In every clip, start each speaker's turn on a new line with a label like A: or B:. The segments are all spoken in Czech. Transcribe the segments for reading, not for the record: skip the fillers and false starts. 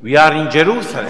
A: We are in Jerusalem.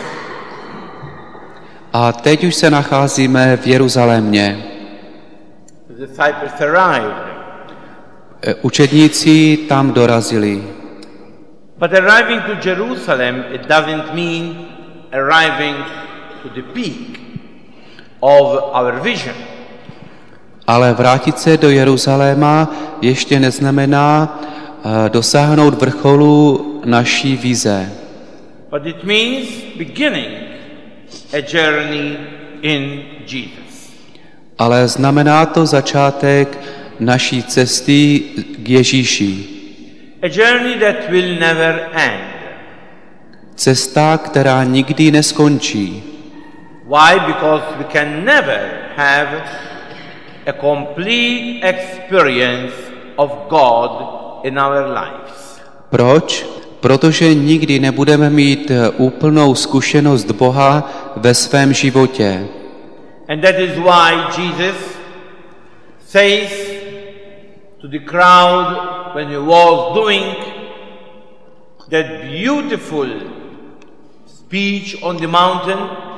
B: A teď už se nacházíme v Jeruzalémě.
A: The disciples arrived.
B: Učedníci tam dorazili.
A: But arriving to Jerusalem, it doesn't mean arriving to the peak of our vision.
B: Ale vrátit se do Jeruzaléma ještě neznamená dosáhnout vrcholu naší vize.
A: But it means beginning a journey in Jesus.
B: Ale znamená to začátek naší cesty k Ježíši.
A: A journey that will never end.
B: Cesta, která nikdy neskončí.
A: Why? Because we can never have a complete experience of God in our lives.
B: Proč? Protože nikdy nebudeme mít úplnou zkušenost Boha ve svém životě.
A: And that is why Jesus says to the crowd when he was doing that beautiful speech on the mountain,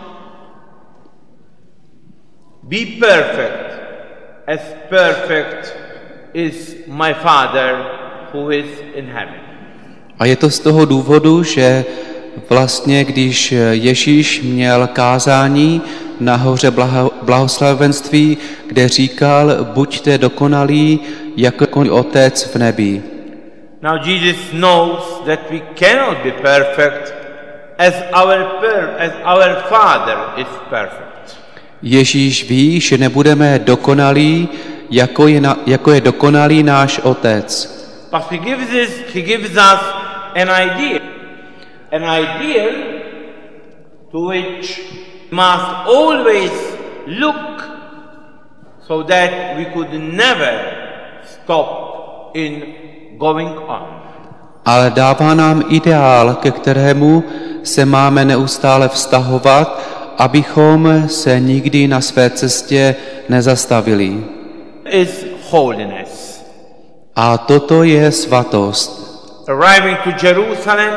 A: be perfect as perfect is my Father who is in heaven.
B: A je to z toho důvodu, že vlastně, když Ježíš měl kázání na hoře blahoslavenství, kde říkal, buďte dokonalí, jako Otec v nebi.
A: Now Jesus knows that we cannot be perfect as our Father is perfect.
B: Ježíš ví, že nebudeme dokonalí, jako je dokonalý náš Otec.
A: But he gives us an idea to which we must always look so that we could never stop in going on.
B: Ale dává nám ideál, ke kterému se máme neustále vztahovat, abychom se nikdy na své cestě nezastavili.
A: Is holiness.
B: A toto je svatost.
A: Arriving to Jerusalem,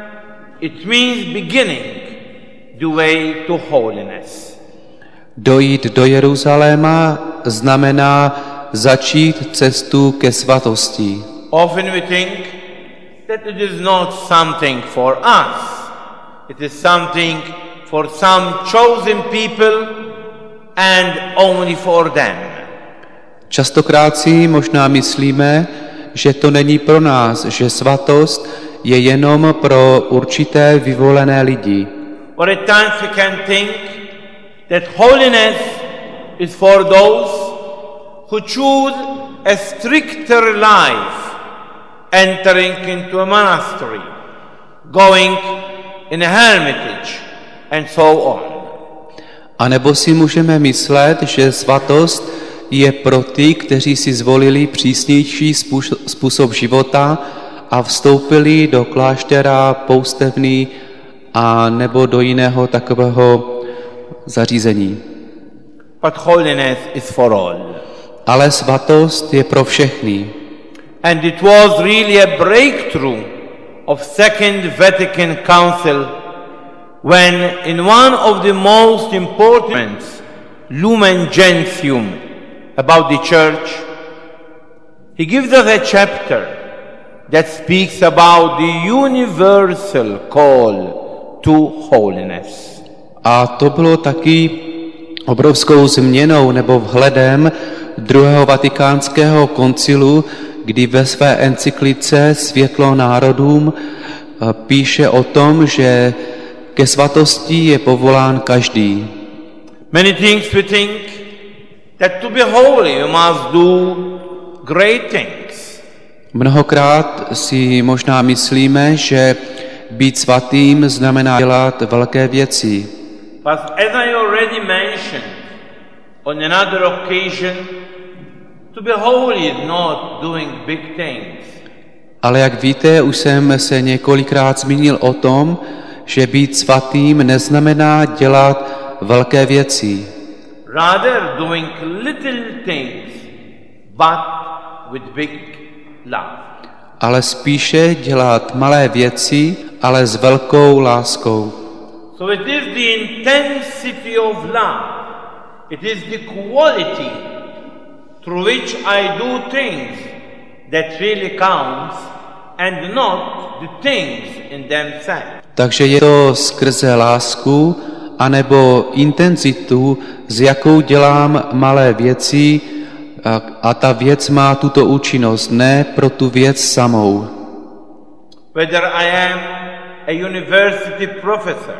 A: it means beginning the way to holiness.
B: Dojít do Jeruzaléma znamená začít cestu ke svatosti.
A: Often we think that it is not something for us. It is something for some chosen people and only for them.
B: Častokrát si možná myslíme, že to není pro nás, že svatost je jenom pro určité vyvolené lidi.
A: Or at times we can think that holiness is for those who choose a stricter life, entering into a monastery, going in a hermitage, and so on.
B: A nebo si můžeme myslet, že svatost je pro ty, kteří si zvolili přísnější způsob života a vstoupili do kláštera, poustevny a nebo do jiného takového zařízení.
A: But holiness is for all.
B: Ale svatost je pro všechny.
A: And it was really a breakthrough of Second Vatican Council when in one of the most important Lumen Gentium about the church, he gives us a chapter that speaks about the universal call to holiness.
B: A to bylo taky obrovskou změnou nebo vhledem druhého vatikánského koncilu, kdy ve své encyklice Světlo národům píše o tom, že ke svatosti je povolán každý.
A: Many things we think that to be holy you must do great things.
B: Mnohokrát si možná myslíme, že být svatým znamená dělat velké věci.
A: But as I already mentioned on another occasion, to be holy is not doing big things.
B: Ale jak víte, už jsem se několikrát zmínil o tom, že být svatým neznamená dělat velké věci.
A: Rather doing little things, but with big love.
B: ale spíše dělat malé věci, ale s velkou láskou.
A: So it is the intensity of love. It is the quality through which I do things that really counts and not the things in themselves.
B: Takže je to skrze lásku anebo intenzitu, s jakou dělám malé věci, a ta věc má tuto účinnost, ne pro tu věc samou.
A: Whether I am a university professor,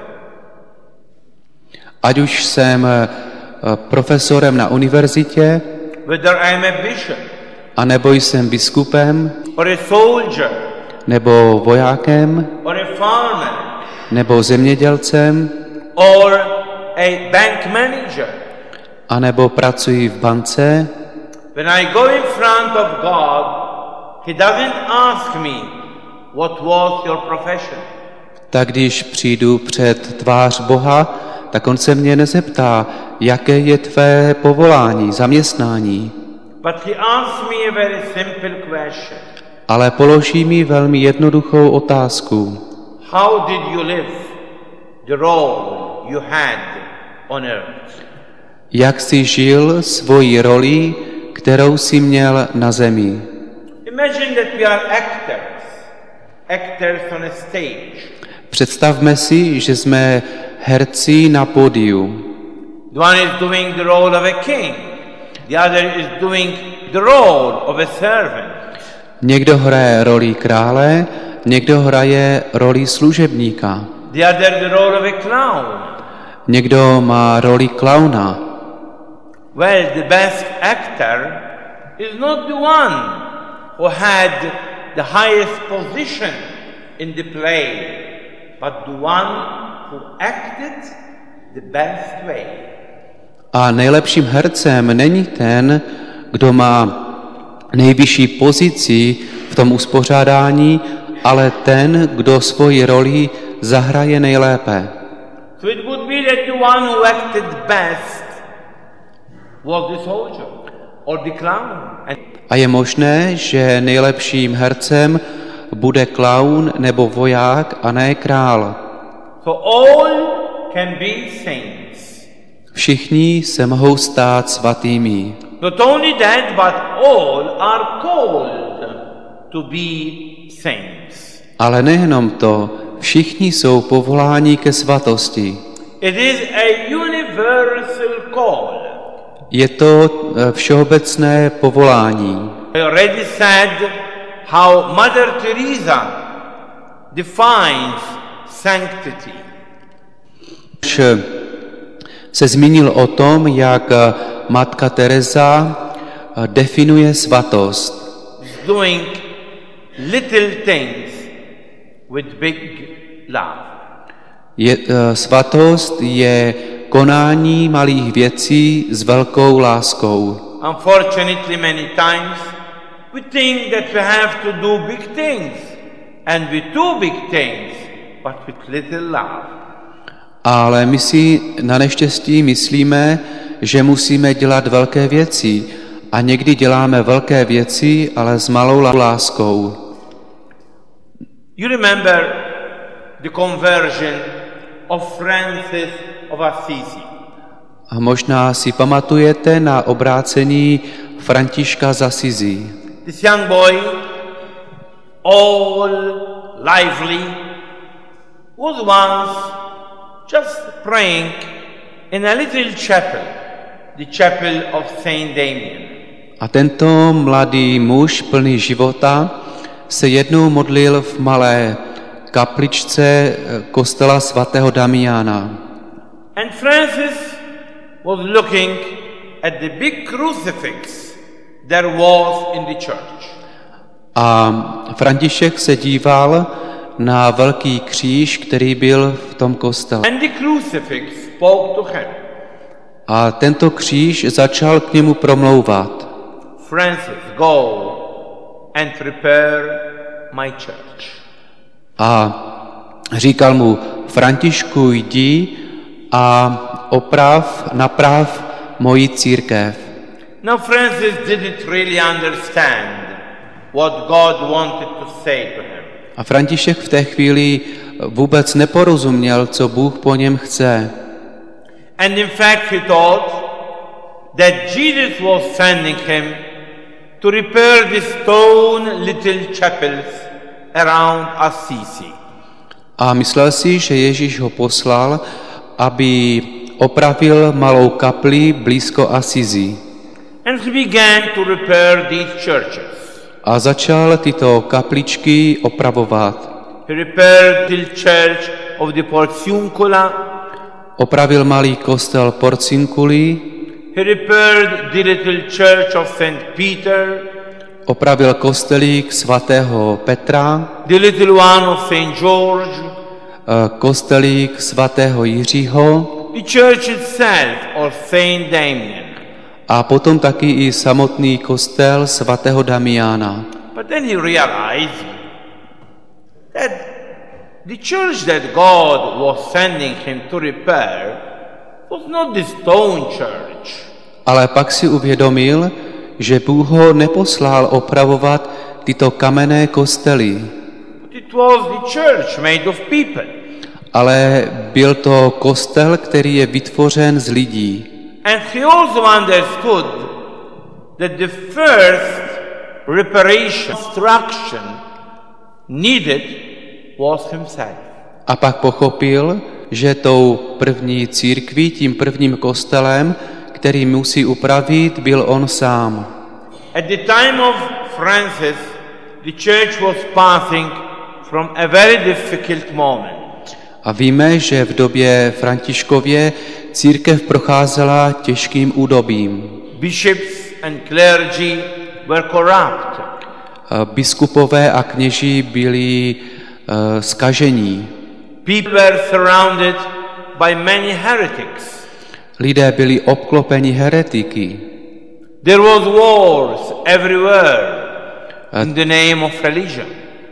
B: ať už jsem profesorem na univerzitě,
A: whether I am a bishop,
B: anebo jsem biskupem,
A: or a soldier,
B: nebo vojákem,
A: or a farmer,
B: nebo zemědělcem,
A: or a bank manager,
B: anebo pracuji v bance,
A: when I go in front of God, He doesn't ask me, what was your profession?
B: tak když přijdu před tvář Boha, tak on se mě nezeptá, jaké je tvé povolání, zaměstnání,
A: But He asks me a very simple question.
B: ale položí mi velmi jednoduchou otázku.
A: How did you live the role you had on earth?
B: Jak jsi žil svoji roli, kterou jsi měl na zemi?
A: Imagine that we are actors on a stage.
B: Představme si, že jsme herci na pódiu.
A: The one is doing the role of a king. The other is doing the role of a servant.
B: Někdo hraje roli krále, někdo hraje roli služebníka.
A: The other the role of a clown.
B: Někdo má roli klauna.
A: Well, the best actor is not the one who had the highest position in the play, but the one who acted the best way.
B: A nejlepším hercem není ten, kdo má nejvyšší pozici v tom uspořádání, ale ten, kdo svoji roli zahraje nejlépe.
A: So it would be that the one who acted best was the soldier or the clown.
B: A je možné, že nejlepším hercem bude klaun nebo voják a ne král.
A: So all can be saints.
B: Všichni se mohou stát svatými.
A: Not only that, but all are called to be saints.
B: Ale nejenom to, všichni jsou povoláni ke svatosti.
A: It is a universal call.
B: Je to všeobecné povolání.
A: I already said how Mother Teresa defines sanctity.
B: Už se zmínil o tom, jak matka Teresa definuje svatost.
A: Doing little things with big love.
B: Svatost je konání malých věcí s velkou láskou.
A: Unfortunately, many times we think that we have to do big things, and we do big things, but with little love.
B: Ale my si na neštěstí myslíme, že musíme dělat velké věci a někdy děláme velké věci, ale s malou láskou.
A: You remember the conversion of Francis of Assisi.
B: A možná si pamatujete na obrácení Františka z Assisi.
A: This young boy, all lively, was once just praying in a little chapel, the chapel of Saint Damien.
B: A tento mladý muž plný života se jednou modlil v malé kapličce kostela svatého Damiana.
A: And Francis was looking at the big crucifix there was in the church.
B: A František se díval na velký kříž, který byl v tom kostele.
A: And the crucifix spoke to him.
B: A tento kříž začal k němu promlouvat.
A: Francis, go and prepare my church.
B: A říkal mu, Františku, jdi a naprav moji církev.
A: Now Francis didn't really understand what God wanted to say to him.
B: A František v té chvíli vůbec neporozuměl, co Bůh po něm chce.
A: And in fact he thought that Jesus was sending him to repair the stone little chapels around Assisi.
B: A myslel si, že Ježíš ho poslal, aby opravil malou kapli blízko Assisi.
A: And he began to repair these churches.
B: A začal tyto kapličky opravovat.
A: He repaired the church of the Porciuncula.
B: Opravil malý kostel Porciunculi.
A: He repaired the little church of St. Peter.
B: Opravil kostelík svatého Petra.
A: The little one of St. George.
B: Kostelík svatého Jiřího.
A: The church itself of St. Damian.
B: A potom taky i samotný kostel svatého Damiana.
A: But then he realized that the church that God was sending him to repair was not the stone church.
B: Ale pak si uvědomil, že Bůh ho neposlal opravovat tyto kamenné kostely.
A: But it was the church made of people.
B: Ale byl to kostel, který je vytvořen z lidí.
A: And he also understood that the first reparation, instruction needed was himself.
B: A pak pochopil, že tou první církví, tím prvním kostelem, který musí upravit, byl on sám.
A: At the time of Francis, the church was passing from a very difficult moment.
B: A víme, že v době Františkově církev procházela těžkým údobím.
A: Bishops and clergy were corrupt.
B: Biskupové a kněží byli zkažení.
A: People were surrounded by many heretics.
B: Lidé byli obklopeni heretiky.
A: There was wars everywhere in the name of religion.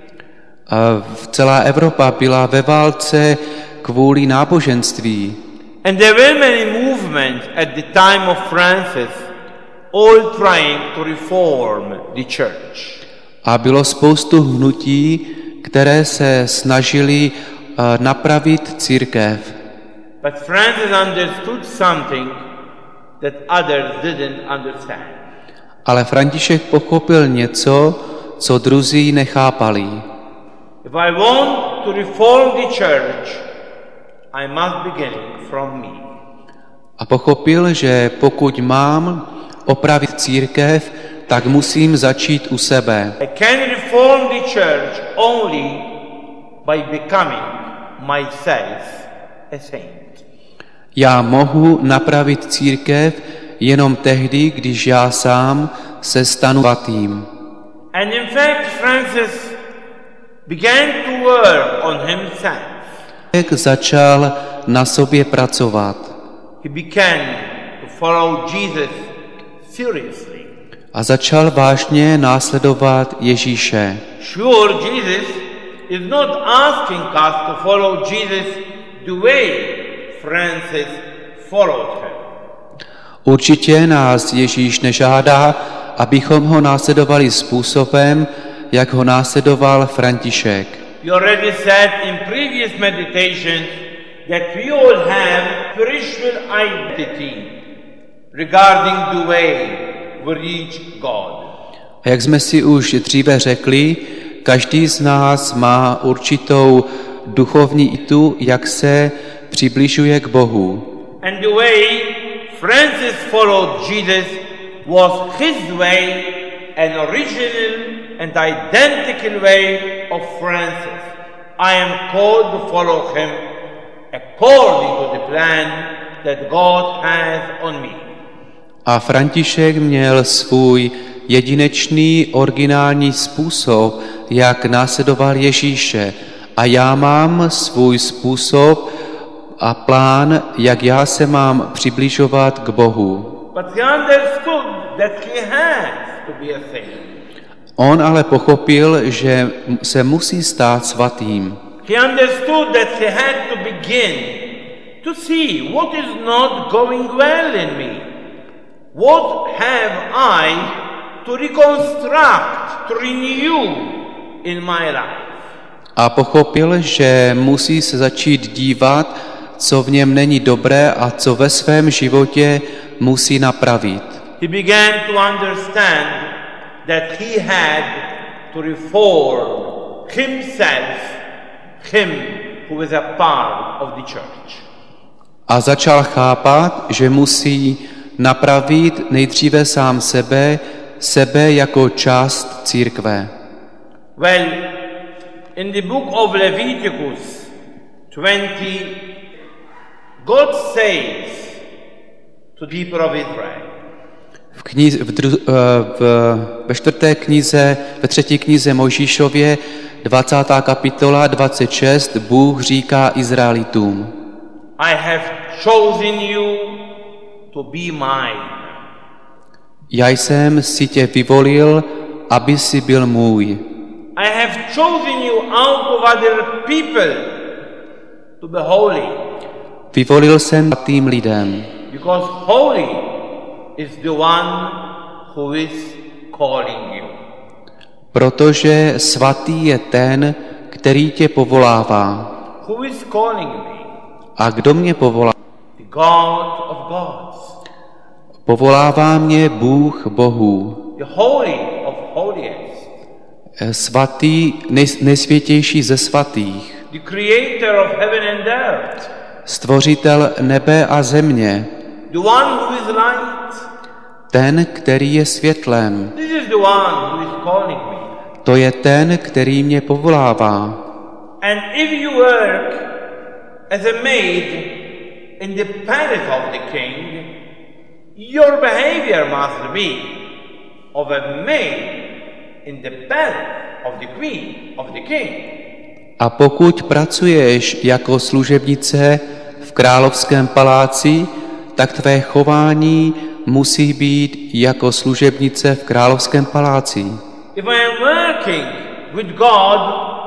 B: Celá Evropa byla ve válce kvůli náboženství.
A: And there were many movements at the time of Francis, all trying to reform the church.
B: A bylo spoustu hnutí, které se snažili napravit církev.
A: But Francis understood something that others didn't understand.
B: Ale František pochopil něco, co druzí nechápali.
A: If I want to reform the church, I must begin from me.
B: A pochopil, že pokud mám opravit církev, tak musím začít u sebe.
A: I can reform the church only by becoming myself a saint.
B: Já mohu napravit církev jenom tehdy, když já sám se stanu svatým.
A: And in fact, Francis began to work on himself.
B: Začal na sobě pracovat.
A: He began to follow Jesus seriously.
B: A začal vážně následovat Ježíše.
A: Sure, Jesus is not asking us to follow Jesus the way Francis followed him.
B: Určitě nás Ježíš nežádá, abychom ho následovali způsobem, jak ho následoval František.
A: We already said in previous meditations that we all have spiritual identity regarding the way we reach God.
B: A jak jsme si už dříve řekli, každý z nás má určitou duchovní itu, jak se přibližuje k Bohu.
A: And the way Francis followed Jesus was his way, an original and identical way of Francis. I am called to follow him according to the plan that God has on me.
B: A František měl svůj jedinečný, originální způsob, jak následoval Ježíše. A já mám svůj způsob a plán, jak já se mám přibližovat k Bohu.
A: But he understood that he has to be a saint.
B: On ale pochopil, že se musí stát svatým.
A: He understood that he had to begin to see what is not going well in me. What have I to reconstruct, to renew in my life.
B: A pochopil, že musí se začít dívat, co v něm není dobré a co ve svém životě musí napravit.
A: He began to understand that he had to reform himself, him who was a part of the church.
B: A začal chápat, že musí napravit nejdříve sám sebe jako část církve.
A: Well, in the book of Leviticus 20, God says to the people of Israel, ve třetí knize Mojžíšově, 20. kapitola 26, Bůh říká Izraelitům: I have chosen you to be mine.
B: Já jsem si tě vyvolil, aby si byl můj.
A: I have chosen you out of other people to be holy.
B: Vyvolil jsem tým lidem.
A: Because holy is the one who is calling you.
B: Protože svatý je ten, který tě povolává.
A: Who is calling me?
B: A kdo mě povolá?
A: The God of gods.
B: Povolává mě Bůh bohů.
A: The holy of holiest.
B: Svatý, nejsvětější ze svatých.
A: The creator of heaven and earth.
B: Stvořitel nebe a země.
A: The one who is light.
B: Ten, který je světlem.
A: This is the one who is calling me.
B: To je ten, který mě povolává.
A: And if you work as a maid in the palace of the king, your behavior must be of a maid in the palace of the queen, of the king.
B: A pokud pracuješ jako služebnice v královském paláci, tak tvé chování musí být jako služebnice v královském paláci.
A: If I am working with God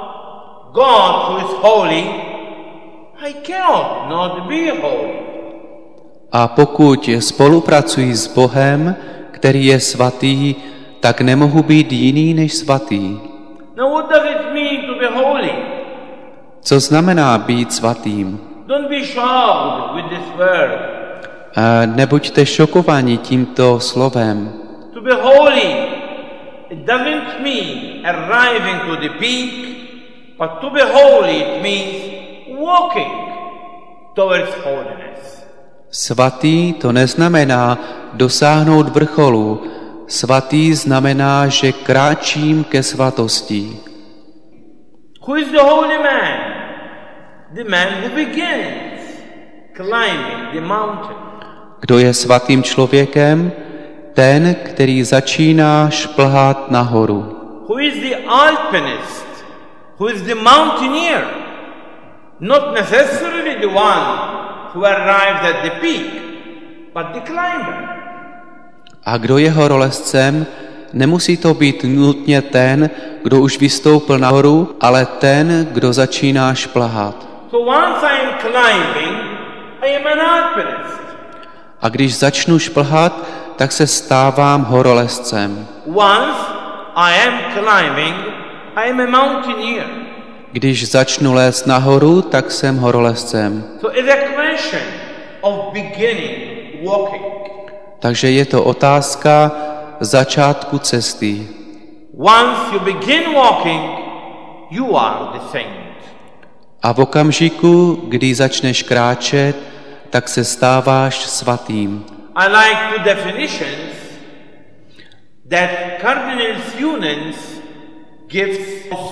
A: who is holy, I cannot not be holy.
B: A pokud spolupracuji s Bohem, který je svatý, tak nemohu být jiný než svatý.
A: Now what does it mean to be holy?
B: Co znamená být svatým?
A: Don't be shocked with this word.
B: Nebuďte šokovaní tímto slovem.
A: To be holy, it doesn't mean arriving to the peak, but to be holy it means walking towards holiness.
B: Svatý to neznamená dosáhnout vrcholu. Svatý znamená, že kráčím ke svatosti.
A: Who is the holy man? The man who begins climbing the mountain.
B: Kdo je svatým člověkem? Ten, který začíná šplhat nahoru.
A: Who is the alpinist? Who is the mountaineer? Not necessarily the one who arrived at the peak, but the climber.
B: A kdo je horolezcem? Nemusí to být nutně ten, kdo už vystoupil nahoru, ale ten, kdo začíná šplhat.
A: So once I am climbing, I am an alpinist.
B: A když začnu šplhat, tak se stávám horolezcem.
A: Once I am climbing, I am a mountaineer.
B: Když začnu lézt nahoru, tak jsem horolezcem.
A: So it's a question of beginning walking.
B: Takže je to otázka začátku cesty.
A: Once you begin walking, you are the saint.
B: A v okamžiku, kdy začneš kráčet, tak se stáváš svatým.
A: I like two definitions that Cardinal Siemens gives.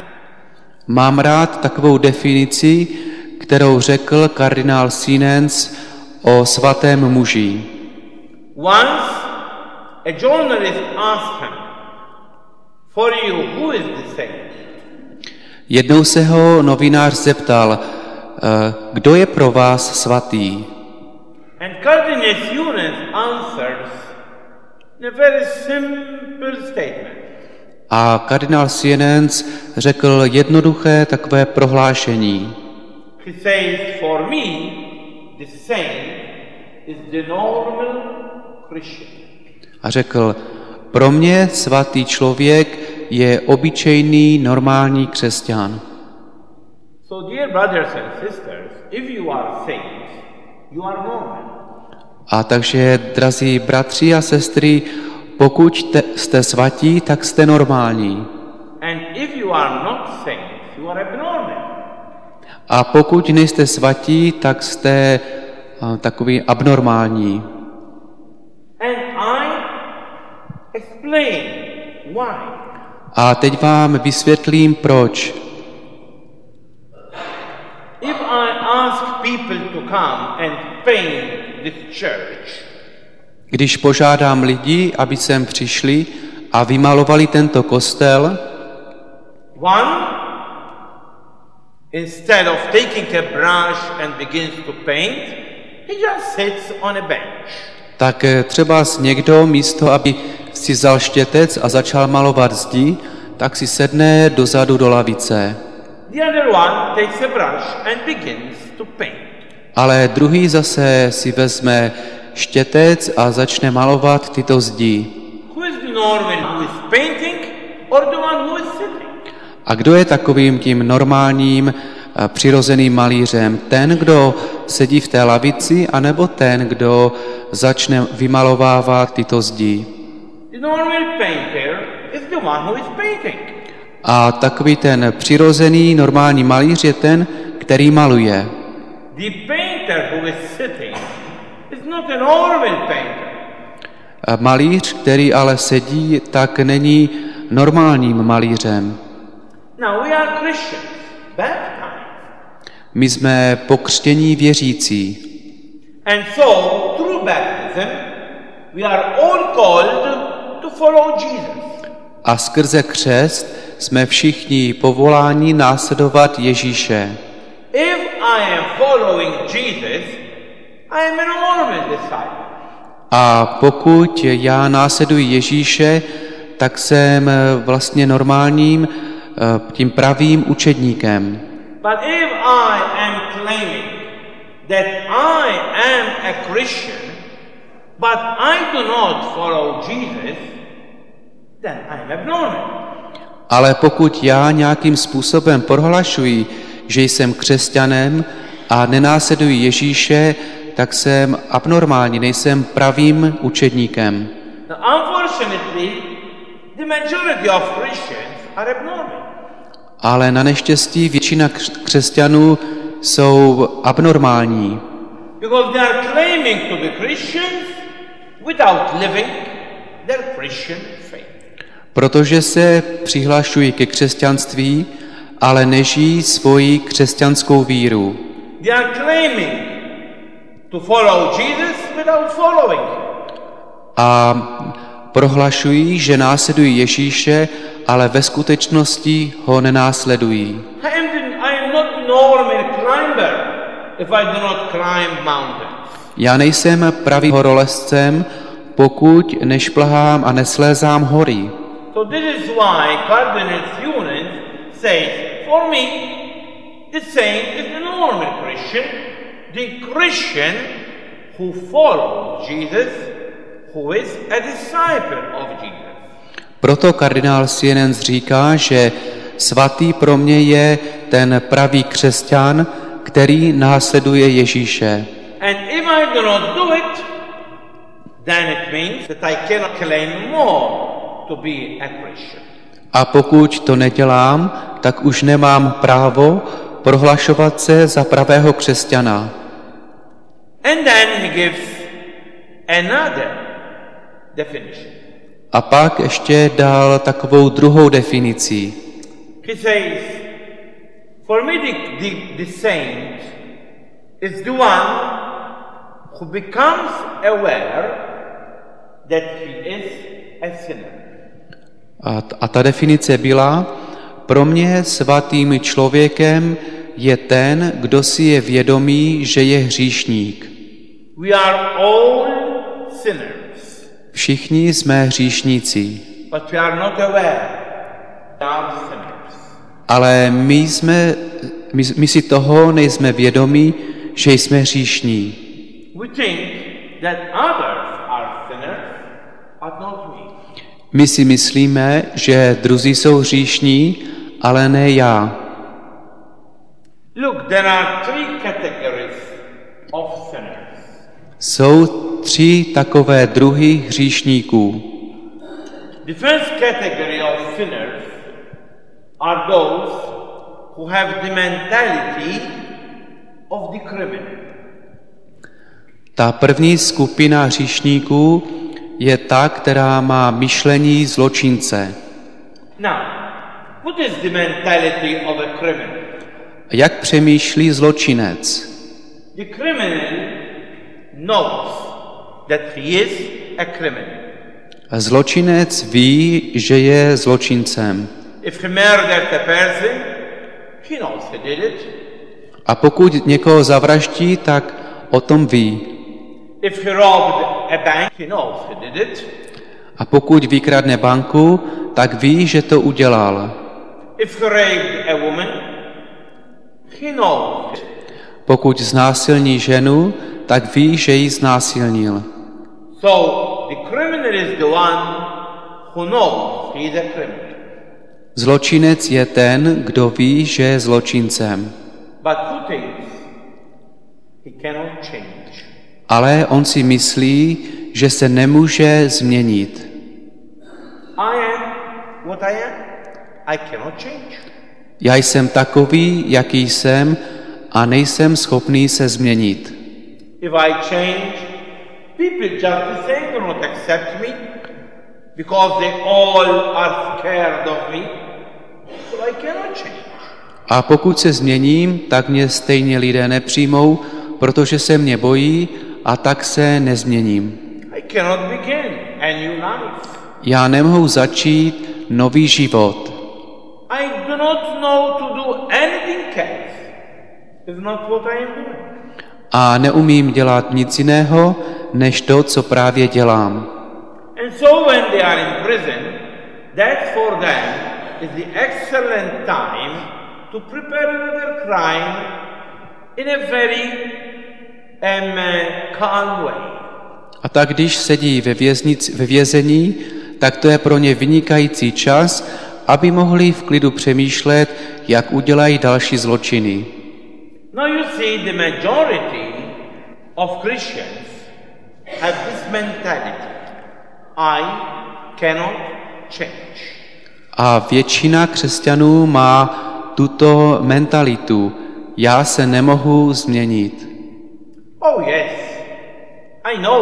B: Mám rád takovou definici, kterou řekl kardinál Siemens o svatém muži.
A: Once a journalist asked him, "For you, who is the saint?"
B: Jednou se ho novinář zeptal, kdo je pro vás svatý?
A: And Cardinal Siemens answers in a very simple statement.
B: A kardinál Siemens řekl jednoduché takové prohlášení.
A: He says, "For me, the saint is the normal Christian."
B: A řekl, Pro mě svatý člověk je obyčejný, normální křesťan.
A: So dear brothers and sisters, if you are saints, you are normal.
B: A takže, drazí bratři a sestry, pokud jste svatí, tak jste normální.
A: And if you are not saints, you are abnormal.
B: A pokud nejste svatí, tak jste takový abnormální.
A: And I explain why.
B: A teď vám vysvětlím, proč.
A: If I ask people to come and paint this church,
B: Když požádám lidi, aby sem přišli a vymalovali tento kostel,
A: one, instead of taking a brush and begins to paint, he just sits on a bench.
B: tak třeba někdo místo, aby si vzal štětec a začal malovat zdi, tak si sedne dozadu do lavice.
A: The other one takes a brush and begins to paint.
B: Ale druhý zase si vezme štětec a začne malovat tyto zdi.
A: Who is the normal who is painting or the one who is sitting?
B: A kdo je takovým tím normálním, přirozeným malířem? Ten, kdo sedí v té lavici, anebo ten, kdo začne vymalovávat tyto zdi?
A: The normal painter is the one who is painting.
B: A takový ten přirozený, normální malíř je ten, který maluje.
A: The painter who is sitting is not a normal painter.
B: A malíř, který ale sedí, tak není normálním malířem.
A: Now we are Christians, baptized.
B: My jsme pokřtění věřící.
A: And so, through baptism, we are all called to follow Jesus.
B: A skrze křest jsme všichni povoláni následovat Ježíše.
A: If I am following Jesus, I am a normal disciple.
B: A pokud já následuji Ježíše, tak jsem vlastně normálním, tím pravým učedníkem.
A: But if I am claiming that I am a Christian, but I do not follow Jesus, then I am abnormal.
B: Ale pokud já nějakým způsobem prohlašuji, že jsem křesťanem a nenásleduji Ježíše, tak jsem abnormální, nejsem pravým učedníkem.
A: Now, unfortunately, the majority of Christians are abnormal.
B: Ale na neštěstí většina křesťanů jsou abnormální.
A: Because they are claiming to be Christians without living their Christian faith.
B: Protože se přihlašují ke křesťanství, ale nežijí svoji křesťanskou víru.
A: They are claiming to follow Jesus without following him.
B: A prohlašují, že následují Ježíše, ale ve skutečnosti ho nenásledují.
A: I am not a normal climber if I do not climb mountains.
B: Já nejsem pravým horolezcem, pokud nešplhám a neslézám hory.
A: So this is why Cardinal Funen says, for me, the saint is the normal Christian, the Christian who follows Jesus, who is a disciple of Jesus.
B: Proto kardinál Sienens říká, že svatý pro mě je ten pravý křesťan, který následuje Ježíše.
A: And if I do not do it, then it means that I cannot claim more to be a Christian.
B: A pokud to nedělám, tak už nemám právo prohlašovat se za pravého křesťana.
A: And then he gives another definition.
B: A pak ještě dal takovou druhou definici.
A: He says, for me the saint is the one who becomes aware that he is a sinner.
B: A ta definice byla, pro mě svatým člověkem je ten, kdo si je vědomý, že je hříšník.
A: We are all sinners.
B: Všichni jsme hříšníci.
A: But we are not aware we are sinners.
B: Ale my si toho nejsme vědomí, že jsme hříšní.
A: We think that others are sinners, but not me.
B: My si myslíme, že druzí jsou hříšní, ale ne já.
A: Look, there are three categories of sinners.
B: Jsou 3 takové druhy hříšníků.
A: The first category of sinners are those who have the mentality of the criminal.
B: Ta první skupina hříšníků je ta, která má myšlení zločince.
A: Now, what is the mentality of a criminal?
B: Jak přemýšlí zločinec?
A: The criminal knows that he is a criminal.
B: Zločinec ví, že je zločincem.
A: If he murdered a person, he knows he did it.
B: A pokud někoho zavraždí, tak o tom ví.
A: If he robbed a bank, he knows he did it.
B: A pokud vykradne banku, tak ví, že to udělal.
A: If he raped a woman, he knows it.
B: Pokud znásilní ženu, tak ví, že ji znásilnil.
A: So the criminal is the one who knows he is a criminal.
B: Zločinec je ten, kdo ví, že je zločincem.
A: But who thinks he cannot change?
B: Ale on si myslí, že se nemůže změnit.
A: I am what I am. I cannot change.
B: Já jsem takový, jaký jsem, a nejsem schopný se změnit.
A: If I change, people just the same do not accept me because they all are scared of me. So I cannot change.
B: A pokud se změním, tak mě stejně lidé nepřijmou, protože se mě bojí, a tak se nezměním.
A: I cannot begin a new life.
B: Já nemohu začít nový život.
A: I do not know to do anything else. It's not what I am doing.
B: A neumím dělat nic jiného, než to, co právě dělám.
A: And so when they are in prison, that for them is the excellent time to prepare another crime in a very calm way.
B: A tak když sedí ve vězení, tak to je pro ně vynikající čas, aby mohli v klidu přemýšlet, jak udělají další zločiny.
A: Now you see the majority of Christians have this mentality. I cannot change.
B: A většina křesťanů má tuto mentalitu. Já se nemohu změnit.
A: Oh yes, I know.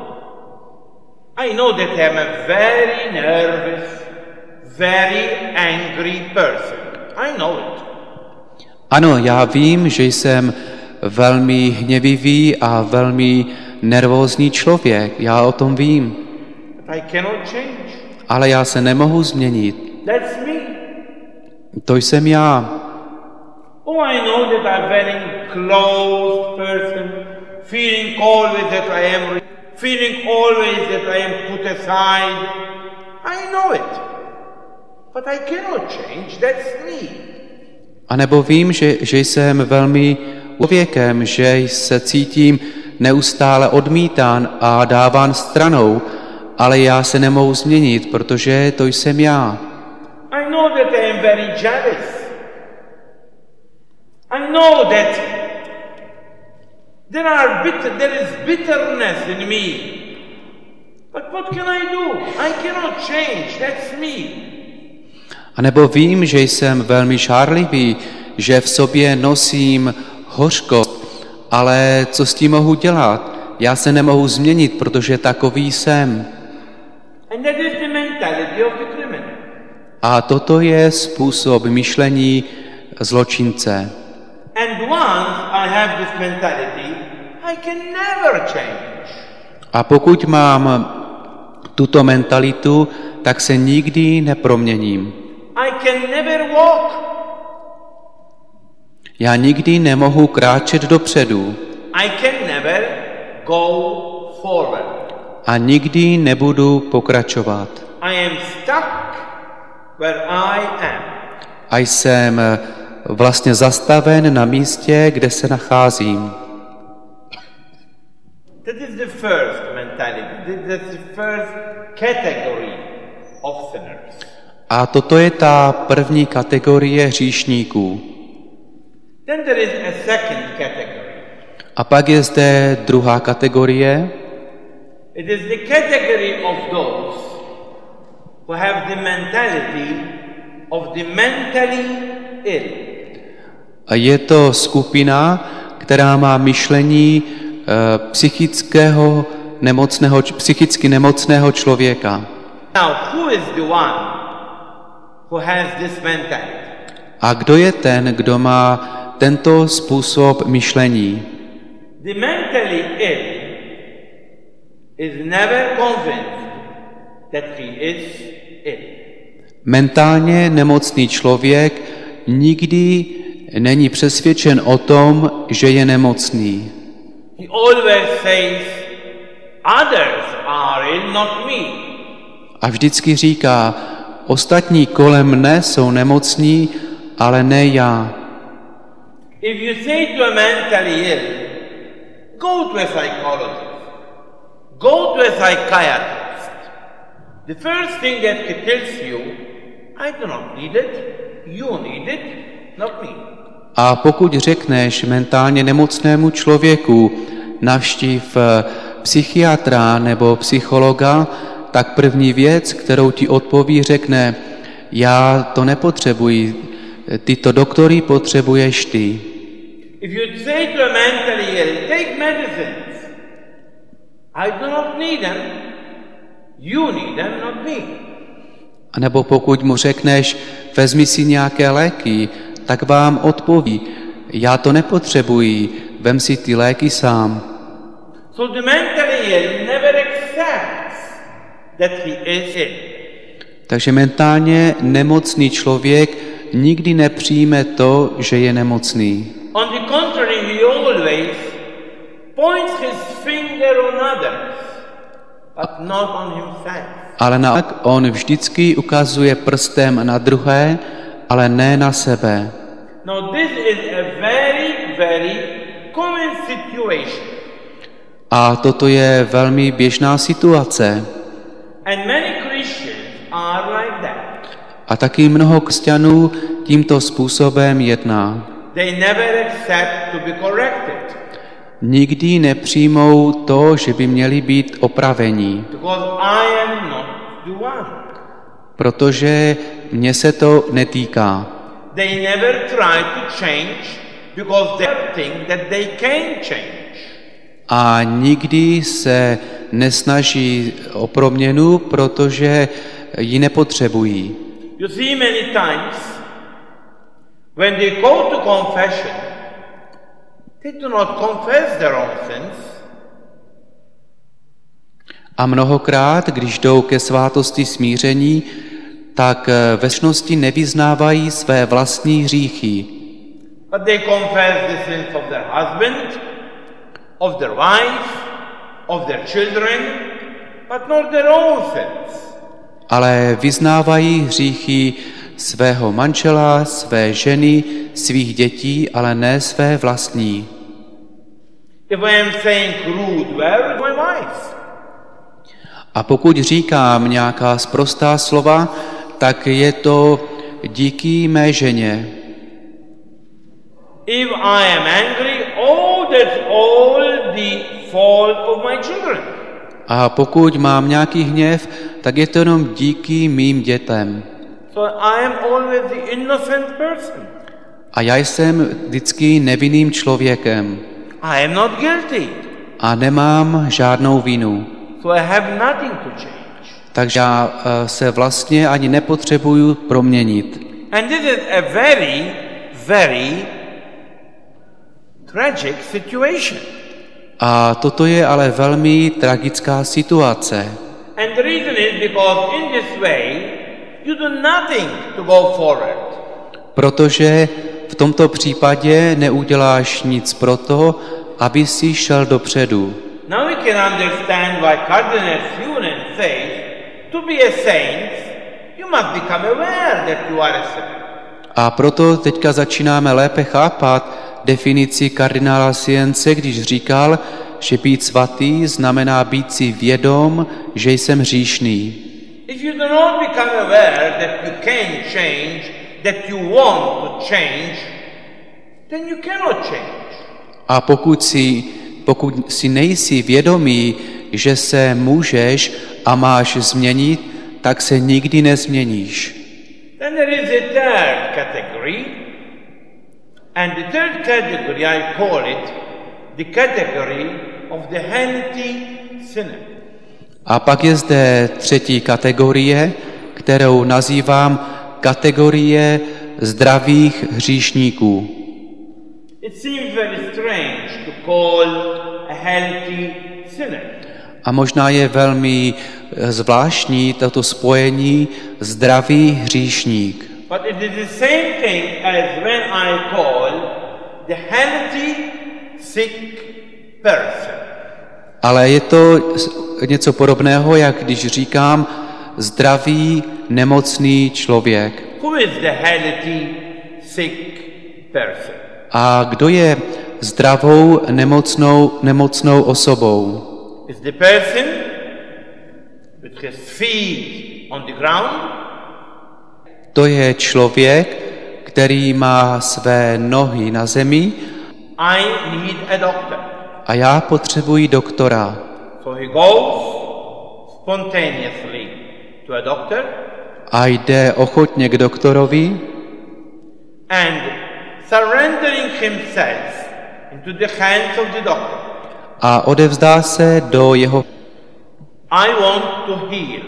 A: I know that I am a very nervous, very angry person. I know it.
B: Ano, já vím, že jsem velmi hněvivý a velmi nervózní člověk. Já o tom vím.
A: But I cannot change.
B: Ale já se nemohu změnit.
A: That's me.
B: To jsem já.
A: Oh, I know that I'm a very closed person, feeling always that I am put aside. I know it. But I cannot change. That's me.
B: A nebo vím, že jsem velmi člověkem, že se cítím neustále odmítán a dáván stranou, ale já se nemohu změnit, protože to jsem já.
A: I know that I am very jealous. I know that there is bitterness in me. But what can I do? I cannot change. That's me.
B: A nebo vím, že jsem velmi žárlivý, že v sobě nosím hořkost, ale co s tím mohu dělat? Já se nemohu změnit, protože takový jsem.
A: And that is the mentality of the criminal.
B: A toto je způsob myšlení zločince.
A: And once I have this mentality, I can never change.
B: A pokud mám tuto mentalitu, tak se nikdy neproměním.
A: I can never walk.
B: Já nikdy nemohu kráčet dopředu.
A: I can never go forward.
B: A nikdy nebudu pokračovat.
A: I am stuck where I am.
B: A jsem vlastně zastaven na místě, kde se nacházím.
A: That is the first mentality. That's the first category of sinners.
B: A toto je ta první kategorie hříšníků.
A: Then there is a second category.
B: A pak je zde druhá kategorie.
A: It is the category of those who have the mentality of the mentally ill.
B: A je to skupina, která má myšlení psychicky nemocného člověka.
A: Now, who is the one who has this mentality?
B: A kdo je ten, kdo má tento způsob myšlení?
A: The mentally ill is never convinced that he is ill.
B: Mentálně nemocný člověk nikdy není přesvědčen o tom, že je nemocný.
A: He always says, others are ill, not me.
B: A vždycky říká, ostatní kolem mne jsou nemocní, ale ne já.
A: If you say to a mentally ill, go to a psychologist, go to a psychiatrist, the first thing that he tells you, I do not need it, you need it, not me.
B: A pokud řekneš mentálně nemocnému člověku, navštív psychiatra nebo psychologa, tak první věc, kterou ti odpoví, řekne, já to nepotřebuji, tyto doktory potřebuješ ty.
A: If you say to a mentally ill, take medicines, I do not need them, you need them, not me.
B: A nebo pokud mu řekneš, vezmi si nějaké léky, tak vám odpoví, já to nepotřebuji, vem si ty léky sám.
A: So the mentally ill never accepts that he is ill.
B: Takže mentálně nemocný člověk nikdy nepřijme to, že je nemocný.
A: On the contrary, he always points his finger on others, but not on himself.
B: Ale naopak on vždycky ukazuje prstem na druhé, ale ne na sebe.
A: Now this is a very, very common situation.
B: A toto je velmi běžná situace.
A: And many Christians are like that.
B: A taky mnoho křesťanů tímto způsobem jedná.
A: They never accept to be corrected.
B: Nikdy nepřijmou to, že by měli být opravení.
A: Because I am not the one.
B: Protože mně se to netýká.
A: They never try to change because they think that they can change.
B: A nikdy se nesnaží o proměnu, protože ji nepotřebují.
A: You see many times when they go to confession, they do not confess their own sins.
B: A mnohokrát, když jdou ke svátosti smíření, tak ve skutečnosti nevyznávají své vlastní hříchy.
A: But they confess the sins of their husband, of their wife, of their children, but not their own sins.
B: Ale vyznávají hříchy svého manžela, své ženy, svých dětí, ale ne své vlastní.
A: If I am saying rude words, my wife.
B: A pokud říkám nějaká sprostá slova, tak je to díky mé ženě.
A: If I am angry, that's all the fault of my children.
B: A pokud mám nějaký hněv, tak je to jenom díky mým dětem.
A: So I am always the innocent person.
B: A já jsem vždycky nevinným člověkem.
A: I am not guilty.
B: A nemám žádnou vinu.
A: So I have nothing to change.
B: Takže já se vlastně ani nepotřebuju proměnit.
A: And this is a very, very tragic situation.
B: A toto je ale velmi tragická situace.
A: And the reason is because in this way you do nothing to go forward.
B: Protože v tomto případě neuděláš nic proto, aby si šel dopředu.
A: Now we can understand why Cardinal Funen says to be a saint you must become aware that you are a sinner.
B: A proto teďka začínáme lépe chápat definici kardinála Sience, když říkal, že být svatý znamená být si vědom, že jsem hříšný.
A: If you do not become aware that you can change, that you want to change, then you cannot change.
B: A pokud si nejsi vědomý, že se můžeš a máš změnit, tak se nikdy nezměníš.
A: Then there is a third category, and the third category I call it the category of the healthy sinner.
B: A pak je zde třetí kategorie, kterou nazývám kategorie zdravých hříšníků.
A: It seems very strange to call a healthy sinner.
B: A možná je velmi zvláštní toto spojení zdravý hříšník.
A: But it is the same thing as when I call the healthy sick person.
B: Ale je to něco podobného, jak když říkám zdravý nemocný člověk.
A: Who is the healthy sick person?
B: A kdo je zdravou nemocnou osobou?
A: Is the person with his feet on the ground?
B: To je člověk, který má své nohy na zemi.
A: I need a doctor.
B: A já potřebuji doktora.
A: So he goes spontaneously to a doctor.
B: A jde ochotně k doktorovi.
A: And surrendering himself into the hands of the doctor.
B: A odevzdá se do jeho.
A: I want to heal.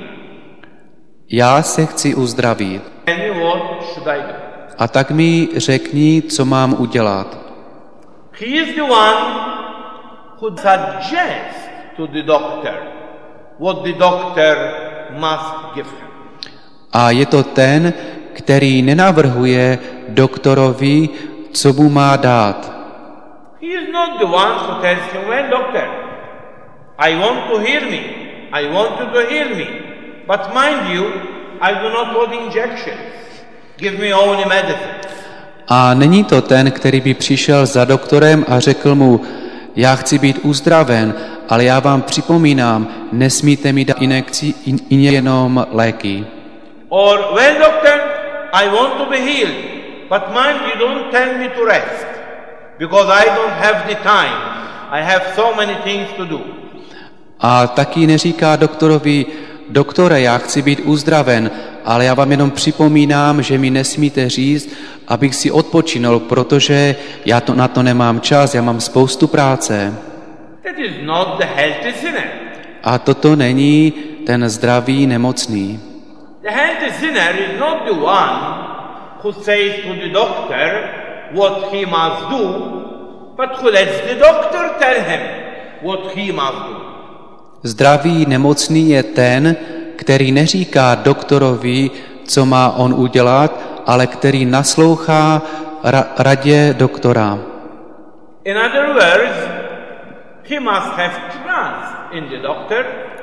B: Já se chci uzdravit.
A: Tell me what should I do?
B: A tak mi řekni, co mám udělat.
A: He is the one who suggests to the doctor what the doctor must give him.
B: A je to ten, který nenavrhuje doktorovi, co mu má dát.
A: He is not the one who tells him, well, doctor, I want to heal me. I want you to heal me. But mind you, I do not want injections. Give me only medicine.
B: A není to ten, který by přišel za doktorem a řekl mu, já chci být uzdraven, ale já vám připomínám, nesmíte mi dát injekci, jenom léky.
A: Or, well, doctor, I want to be healed. But mind you, don't tell me to rest. Because I don't have the time. I have so many things to do.
B: A taky neříká doktorovi, doktore, já chci být uzdraven, ale já vám jenom připomínám, že mi nesmíte říct, abych si odpočinul, protože já na to nemám čas, já mám spoustu práce.
A: That is not the healthy sinner.
B: A toto není ten zdravý nemocný.
A: The healthy sinner is not the one who says to the doctor what he must do, but who lets the doctor tell him what he must do.
B: Zdravý nemocný je ten, který neříká doktorovi, co má on udělat, ale který naslouchá radě doktora.
A: In other words, he must have trust in the doctor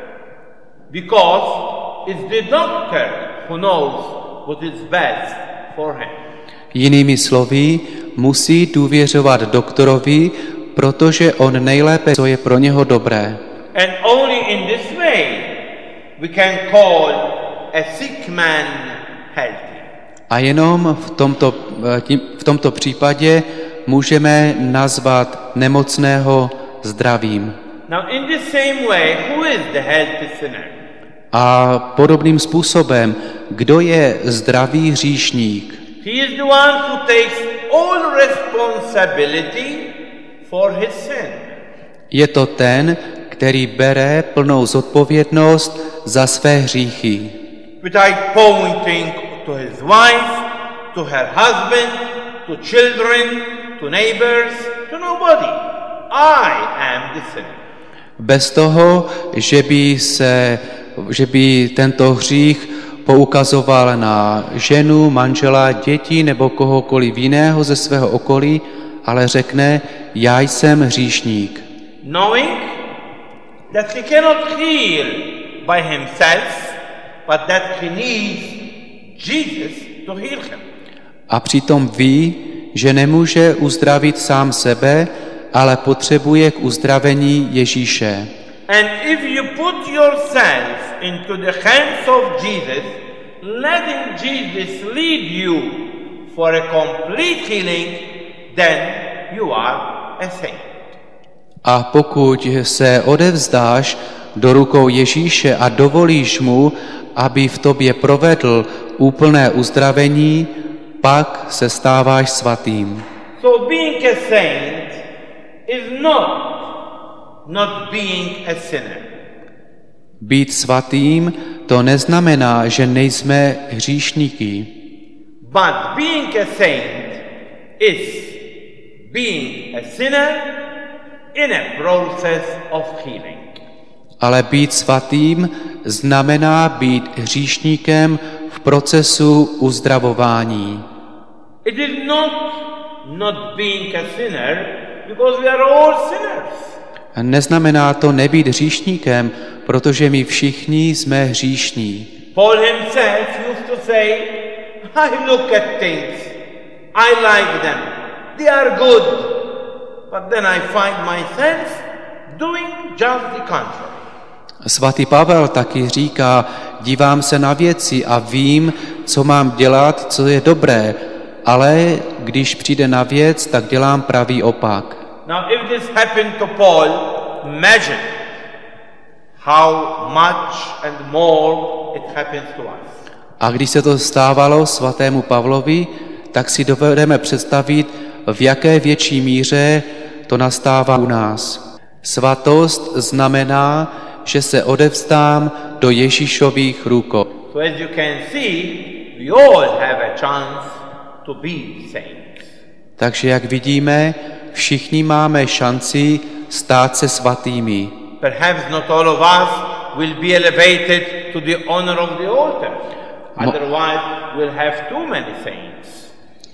A: because it's the doctor who knows what is best for him.
B: Jinými slovy, musí důvěřovat doktorovi, protože on nejlépe, co je pro něho dobré.
A: And only in this way we can call a sick man healthy.
B: A jenom v tomto případě můžeme nazvat nemocného zdravým.
A: Now in the same way, who is the healthy sinner?
B: A podobným způsobem, kdo je zdravý hříšník?
A: He is the one who takes all responsibility for his sin.
B: Je to ten, který bere plnou zodpovědnost za své hříchy.
A: Without pointing to his wife, to her husband, to children, to neighbors, to nobody. I am the sinner.
B: Bez toho, že by tento hřích poukazoval na ženu, manžela, děti nebo kohokoliv jiného ze svého okolí, ale řekne, já jsem hříšník.
A: Knowing that he cannot heal by himself, but that he needs Jesus to heal him.
B: A přitom ví, že nemůže uzdravit sám sebe, ale potřebuje k uzdravení Ježíše.
A: And if you put yourself into the hands of Jesus, letting Jesus lead you for a complete healing, then you are a saint.
B: A pokud se odevzdáš do rukou Ježíše a dovolíš mu, aby v tobě provedl úplné uzdravení, pak se stáváš svatým.
A: So being a saint is not being a sinner.
B: Být svatým to neznamená, že nejsme hříšníky.
A: But being a saint is being a sinner in a process of healing.
B: Ale být svatým znamená být hříšníkem v procesu uzdravování.
A: It is not being a sinner because we are all sinners.
B: Neznamená to nebýt hříšníkem, protože my všichni jsme hříšní.
A: Paul himself used to say, I look at things, I like them, they are good, but then I find myself doing just the contrary.
B: Svatý Pavel taky říká, dívám se na věci a vím, co mám dělat, co je dobré, ale když přijde na věc, tak dělám pravý opak.
A: Now if this happened to Paul, imagine how much and more it happens to us.
B: A když se to stávalo svatému Pavlovi, tak si dovedeme představit, v jaké větší míře to nastává u nás. Svatost znamená, že se odevzdám do Ježíšových rukou.
A: So as you can see, we all have a chance to be saints.
B: Takže jak vidíme, všichni máme šanci stát se svatými.
A: Perhaps not all of us will be elevated to the honor of the altar. Otherwise, we'll have too many saints.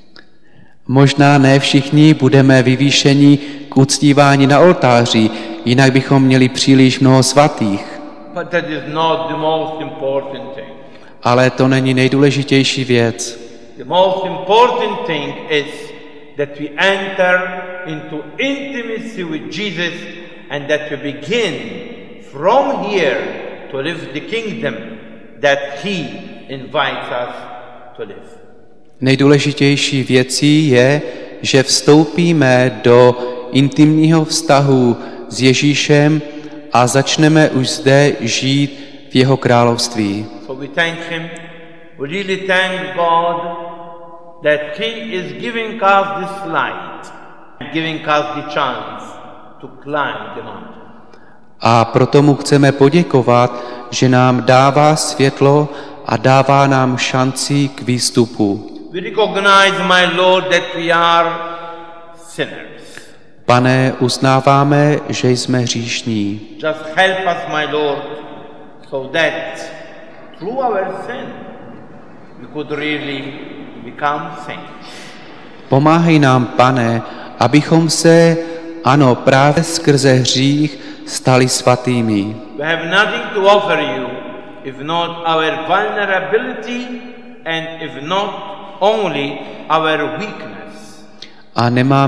B: Možná ne všichni budeme vyvýšeni k uctívání na oltáři, jinak bychom měli příliš mnoho svatých.
A: But that is not the most important thing.
B: Ale to není nejdůležitější věc.
A: The most important thing is that we enter into intimacy with Jesus and that we begin from here to live the kingdom that He invites us to live.
B: Nejdůležitější věcí je, že vstoupíme do intimního vztahu s Ježíšem a začneme už zde žít v jeho království.
A: So we thank Him. We really thank God that He is giving us this light and giving us the chance to climb the mountain.
B: A proto mu chceme poděkovat, že nám dává světlo a dává nám šanci k výstupu.
A: We recognize, my Lord, that we are sinners.
B: Pane, uznáváme, že jsme hříšní.
A: Just help us, my Lord, so that through our sin we could really become saints.
B: Pomáhej nám, Pane, abychom se, ano, právě skrze hřích stali svatými.
A: We have nothing to offer you if not our vulnerability and if not only our weakness.
B: A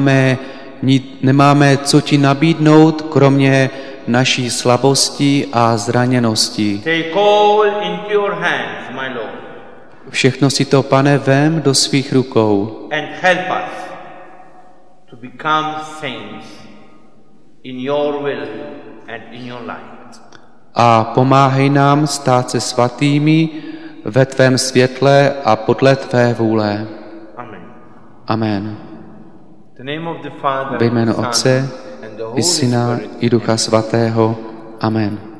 B: nemáme co ti nabídnout, kromě naší slabosti a zraněnosti.
A: Take all into your hands, my Lord,
B: Všechno si to, Pane, vem do svých rukou
A: and help us to become saints in your will and in your light.
B: a pomáhej nám stát se svatými ve tvém světle a podle tvé vůle.
A: Amen.
B: Amen.
A: The name of the Father,
B: Ve jméno
A: the Son,
B: Otce
A: and the Holy
B: i Syna
A: Spirit.
B: i Ducha Svatého. Amen.